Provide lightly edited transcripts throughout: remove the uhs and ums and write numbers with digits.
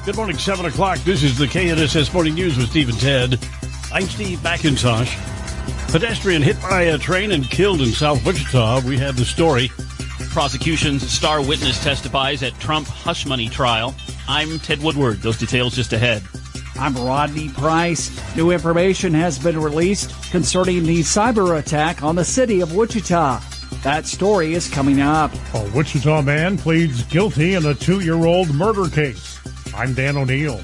Good morning, 7 o'clock. This is the KNSS Morning News with Steve and Ted. I'm Steve McIntosh. Pedestrian hit by a train and killed in South Wichita. We have the story. Prosecution's star witness testifies at Trump hush money trial. I'm Ted Woodward. Those details just ahead. I'm Rodney Price. New information has been released concerning the cyber attack on the city of Wichita. That story is coming up. A Wichita man pleads guilty in a 2-year-old murder case. I'm Dan O'Neill.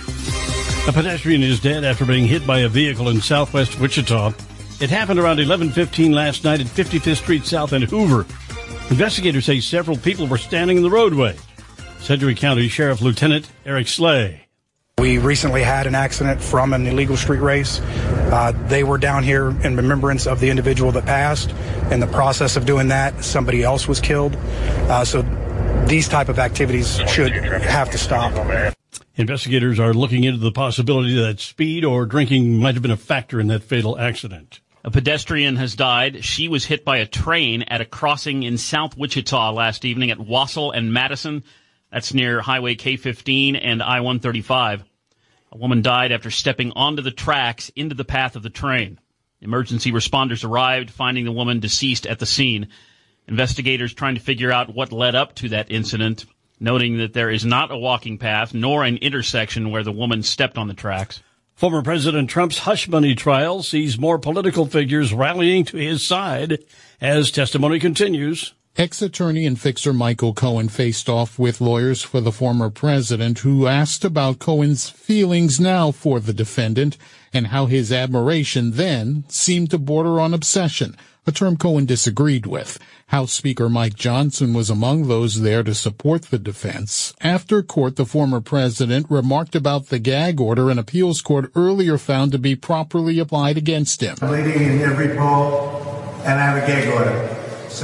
A pedestrian is dead after being hit by a vehicle in southwest Wichita. It happened around 11:15 last night at 55th Street South and Hoover. Investigators say several people were standing in the roadway. Sedgwick County Sheriff Lieutenant Eric Slay. We recently had an accident from an illegal street race. They were down here in remembrance of the individual that passed. In the process of doing that, somebody else was killed. So these type of activities should have to stop. Investigators are looking into the possibility that speed or drinking might have been a factor in that fatal accident. A pedestrian has died. She was hit by a train at a crossing in South Wichita last evening at Wassell and Madison. That's near Highway K-15 and I-135. A woman died after stepping onto the tracks into the path of the train. Emergency responders arrived, finding the woman deceased at the scene. Investigators trying to figure out what led up to that incident, noting that there is not a walking path nor an intersection where the woman stepped on the tracks. Former President Trump's hush money trial sees more political figures rallying to his side as testimony continues. Ex-attorney and fixer Michael Cohen faced off with lawyers for the former president who asked about Cohen's feelings now for the defendant and how his admiration then seemed to border on obsession, a term Cohen disagreed with. House Speaker Mike Johnson was among those there to support the defense. After court, the former president remarked about the gag order an appeals court earlier found to be properly applied against him. I'm leading in every poll, and I have a gag order.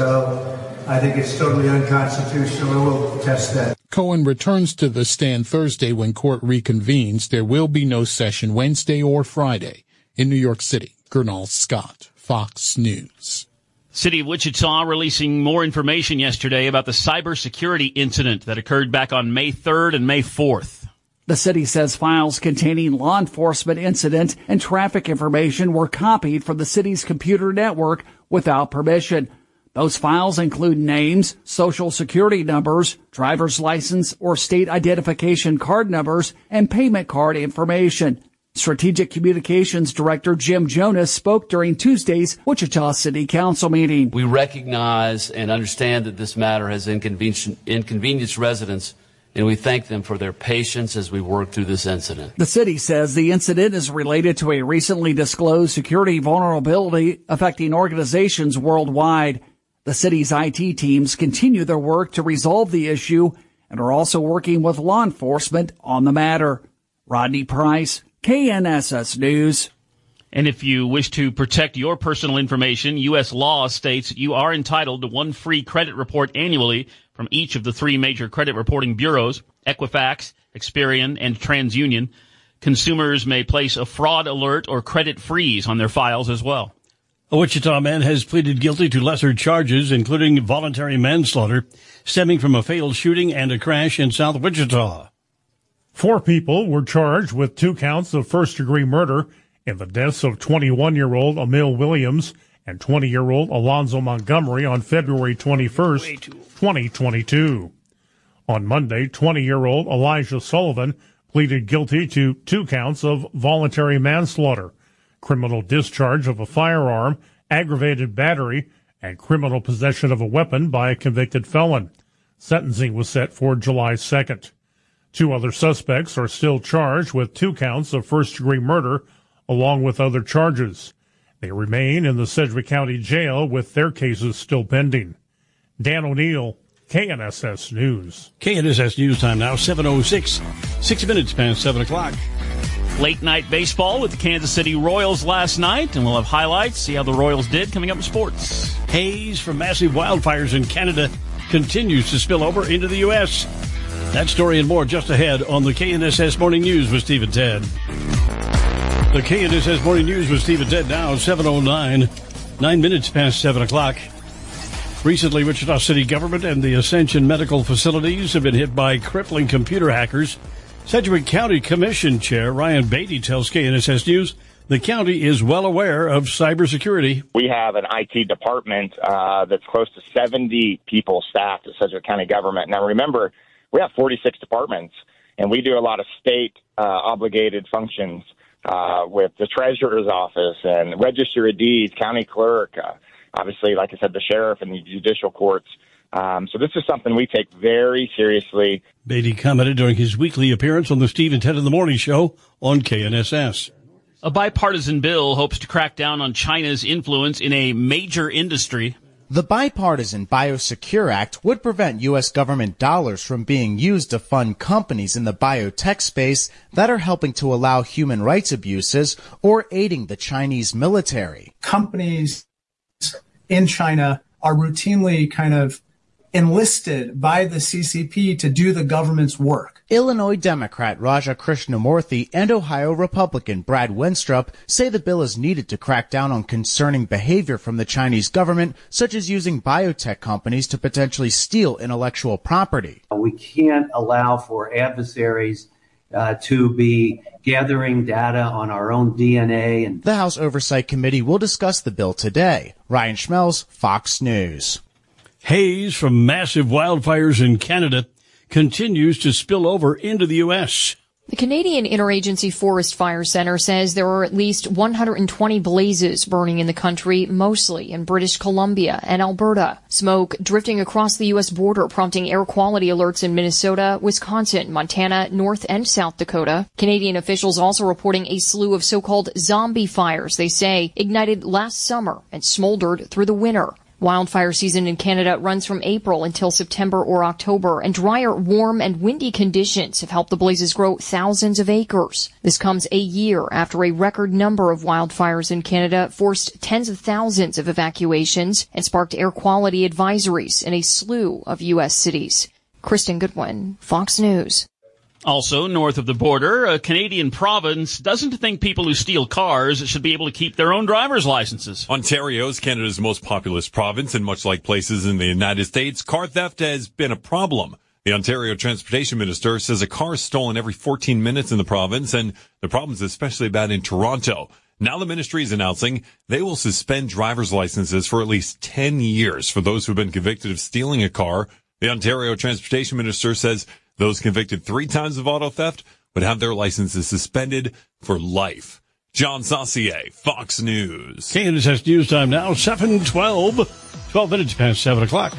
So I think it's totally unconstitutional, and we'll test that. Cohen returns to the stand Thursday when court reconvenes. There will be no session Wednesday or Friday. In New York City, Gernal Scott, Fox News. City of Wichita releasing more information yesterday about the cybersecurity incident that occurred back on May 3rd and May 4th. The city says files containing law enforcement incident and traffic information were copied from the city's computer network without permission. Those files include names, social security numbers, driver's license or state identification card numbers, and payment card information. Strategic Communications Director Jim Jonas spoke during Tuesday's Wichita City Council meeting. We recognize and understand that this matter has inconvenienced residents, and we thank them for their patience as we work through this incident. The city says the incident is related to a recently disclosed security vulnerability affecting organizations worldwide. The city's IT teams continue their work to resolve the issue and are also working with law enforcement on the matter. Rodney Price, KNSS News. And if you wish to protect your personal information, U.S. law states you are entitled to one free credit report annually from each of the three major credit reporting bureaus, Equifax, Experian, and TransUnion. Consumers may place a fraud alert or credit freeze on their files as well. A Wichita man has pleaded guilty to lesser charges, including voluntary manslaughter, stemming from a fatal shooting and a crash in South Wichita. 4 people were charged with 2 counts of first-degree murder in the deaths of 21-year-old Emil Williams and 20-year-old Alonzo Montgomery on February 21st, 2022. On Monday, 20-year-old Elijah Sullivan pleaded guilty to 2 counts of voluntary manslaughter, criminal discharge of a firearm, aggravated battery, and criminal possession of a weapon by a convicted felon. Sentencing was set for July 2nd. 2 other suspects are still charged with 2 counts of first-degree murder, along with other charges. They remain in the Sedgwick County Jail with their cases still pending. Dan O'Neill, KNSS News. KNSS News time now, 7:06, 6 minutes past 7 o'clock. Late night baseball with the Kansas City Royals last night, and we'll have highlights, see how the Royals did coming up in sports. Haze from massive wildfires in Canada continues to spill over into the U.S. That story and more just ahead on the KNSS Morning News with Steve and Ted. The KNSS Morning News with Steve and Ted now, 7:09, 9 minutes past 7 o'clock. Recently, Wichita City government and the Ascension medical facilities have been hit by crippling computer hackers Sedgwick County Commission Chair Ryan Beatty tells KNSS News the county is well aware of cybersecurity. We have an IT department that's close to 70 people staffed at Sedgwick County government. Now, remember, we have 46 departments, and we do a lot of state obligated functions with the treasurer's office and register of deeds, county clerk, obviously, like I said, the sheriff and the judicial courts. So this is something we take very seriously. Beatty commented during his weekly appearance on the Steve and Ted in the Morning Show on KNSS. A bipartisan bill hopes to crack down on China's influence in a major industry. The bipartisan Biosecure Act would prevent U.S. government dollars from being used to fund companies in the biotech space that are helping to allow human rights abuses or aiding the Chinese military. Companies in China are routinely kind of enlisted by the CCP to do the government's work. Illinois Democrat Raja Krishnamurthy and Ohio Republican Brad Wenstrup say the bill is needed to crack down on concerning behavior from the Chinese government, such as using biotech companies to potentially steal intellectual property. We can't allow for adversaries to be gathering data on our own DNA. And the House Oversight Committee will discuss the bill today. Ryan Schmelz, Fox News. Haze from massive wildfires in Canada continues to spill over into the U.S. The Canadian Interagency Forest Fire Center says there are at least 120 blazes burning in the country, mostly in British Columbia and Alberta. Smoke drifting across the U.S. border, prompting air quality alerts in Minnesota, Wisconsin, Montana, North and South Dakota. Canadian officials also reporting a slew of so-called zombie fires, they say, ignited last summer and smoldered through the winter. Wildfire season in Canada runs from April until September or October, and drier, warm, and windy conditions have helped the blazes grow thousands of acres. This comes a year after a record number of wildfires in Canada forced tens of thousands of evacuations and sparked air quality advisories in a slew of U.S. cities. Kristen Goodwin, Fox News. Also, north of the border, a Canadian province doesn't think people who steal cars should be able to keep their own driver's licenses. Ontario is Canada's most populous province, and much like places in the United States, car theft has been a problem. The Ontario Transportation Minister says a car is stolen every 14 minutes in the province, and the problem is especially bad in Toronto. Now the ministry is announcing they will suspend driver's licenses for at least 10 years for those who have been convicted of stealing a car. The Ontario Transportation Minister says those convicted 3 times of auto theft would have their licenses suspended for life. John Saucier, Fox News. KNSS News Time now, 7:12, 12 minutes past 7 o'clock.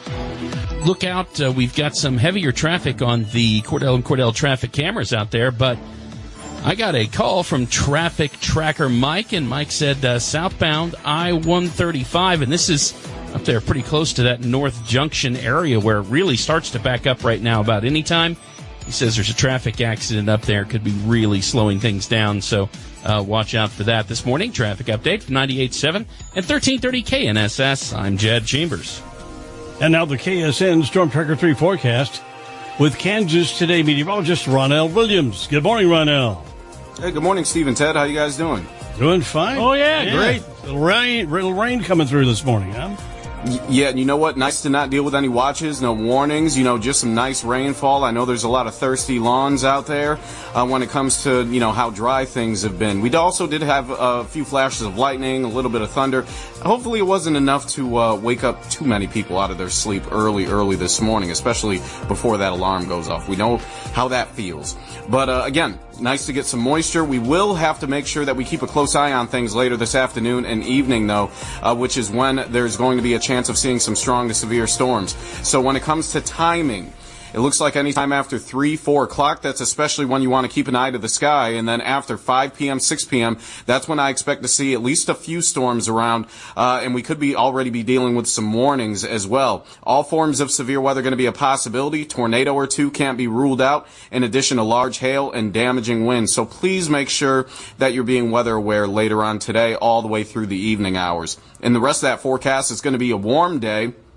Look out, we've got some heavier traffic on the Cordell and Cordell traffic cameras out there, but I got a call from Traffic Tracker Mike, and Mike said southbound I-135, and this is up there pretty close to that North Junction area where it really starts to back up right now about any time. He says there's a traffic accident up there. Could be really slowing things down, so watch out for that. This morning, traffic update from 98.7 and 1330 KNSS. I'm Jed Chambers. And now the KSN Storm Tracker 3 forecast with Kansas Today meteorologist Ronell Williams. Good morning, Ronell. Hey, good morning, Steve and Ted. How you guys doing? Doing fine. Oh, yeah. Great. Little rain coming through this morning, huh? Yeah, you know what? Nice to not deal with any watches, no warnings, just some nice rainfall. I know there's a lot of thirsty lawns out there when it comes to, how dry things have been. We also did have a few flashes of lightning, a little bit of thunder. Hopefully it wasn't enough to wake up too many people out of their sleep early this morning, especially before that alarm goes off. We know how that feels. But again, nice to get some moisture. We will have to make sure that we keep a close eye on things later this afternoon and evening, though, which is when there's going to be a chance of seeing some strong to severe storms. So when it comes to timing, it looks like anytime after 3, 4 o'clock, that's especially when you want to keep an eye to the sky. And then after 5 p.m., 6 p.m., that's when I expect to see at least a few storms around. And we could already be dealing with some warnings as well. All forms of severe weather going to be a possibility. Tornado or two can't be ruled out, in addition to large hail and damaging winds. So please make sure that you're being weather aware later on today, all the way through the evening hours. And the rest of that forecast is going to be a warm day.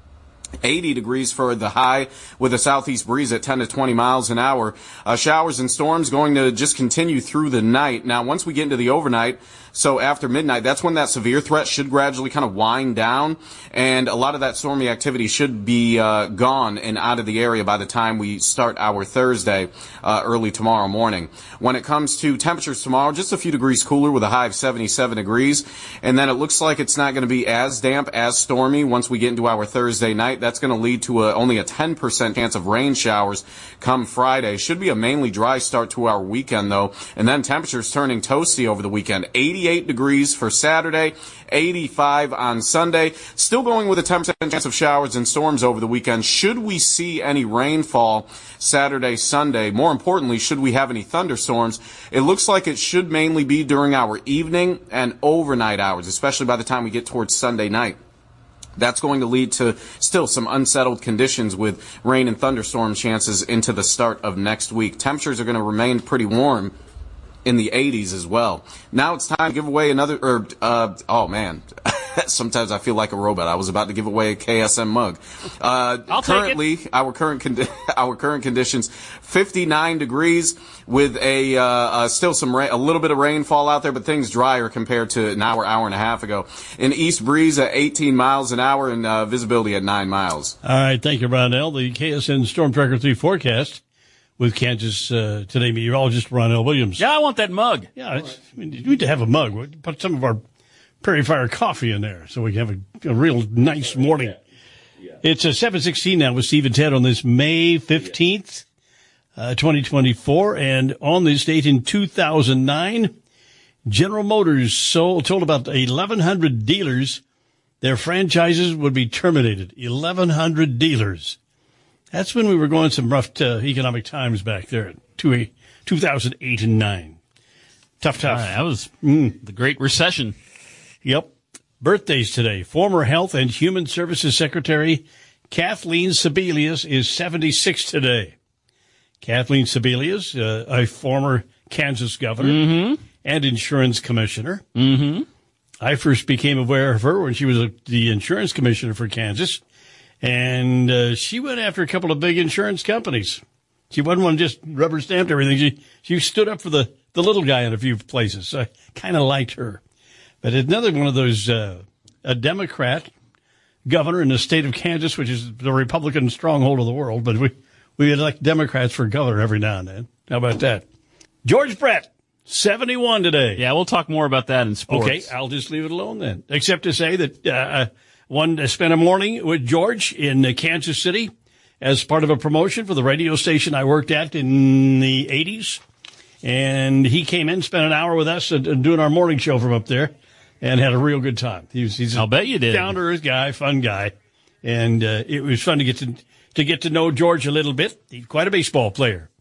80 degrees for the high with a southeast breeze at 10 to 20 miles an hour. Showers and storms going to just continue through the night. Now, once we get into the overnight, so after midnight, that's when that severe threat should gradually kind of wind down, and a lot of that stormy activity should be gone and out of the area by the time we start our Thursday early tomorrow morning. When it comes to temperatures tomorrow, just a few degrees cooler with a high of 77 degrees, and then it looks like it's not going to be as damp, as stormy once we get into our Thursday night. That's going to lead to only a 10% chance of rain showers come Friday. Should be a mainly dry start to our weekend, though, and then temperatures turning toasty over the weekend. 88 degrees for Saturday, 85 on Sunday. Still going with a 10% chance of showers and storms over the weekend. Should we see any rainfall Saturday, Sunday? More importantly, should we have any thunderstorms? It looks like it should mainly be during our evening and overnight hours, especially by the time we get towards Sunday night. That's going to lead to still some unsettled conditions with rain and thunderstorm chances into the start of next week. Temperatures are going to remain pretty warm in the 80s as well. Now it's time to give away another, oh man, sometimes I feel like a robot. I was about to give away a KSM mug. Currently, our current conditions, 59 degrees with still a little bit of rainfall out there, but things drier compared to an hour and a half ago. An east breeze at 18 miles an hour and visibility at 9 miles. All right, thank you, Ronell. The KSN Storm Tracker 3 forecast with Kansas Today meteorologist Ronell Williams. Yeah, I want that mug. Yeah, you need to have a mug. We'll put some of our Prairie Fire coffee in there so we can have a real nice morning. It's 7:16 now with Steve and Ted on this May 15th, 2024. And on this date in 2009, General Motors told about 1,100 dealers their franchises would be terminated. 1,100 dealers. That's when we were going some rough economic times back there, 2008 and 9. Tough. That was the Great Recession. Yep. Birthdays today. Former Health and Human Services Secretary Kathleen Sebelius is 76 today. Kathleen Sebelius, a former Kansas governor and insurance commissioner. Mm-hmm. I first became aware of her when she was the insurance commissioner for Kansas. And she went after a couple of big insurance companies. She wasn't one just rubber stamped everything. She stood up for the little guy in a few places. So I kind of liked her. But another one of those, a Democrat governor in the state of Kansas, which is the Republican stronghold of the world. But we elect Democrats for governor every now and then. How about that? George Brett, 71 today. Yeah, we'll talk more about that in sports. Okay, I'll just leave it alone then. Except to say that spent a morning with George in Kansas City as part of a promotion for the radio station I worked at in the 80s. And he came in, spent an hour with us doing our morning show from up there, and had a real good time. He's I'll bet you did. Down-to-earth guy, fun guy. And it was fun to get to know George a little bit. He's quite a baseball player.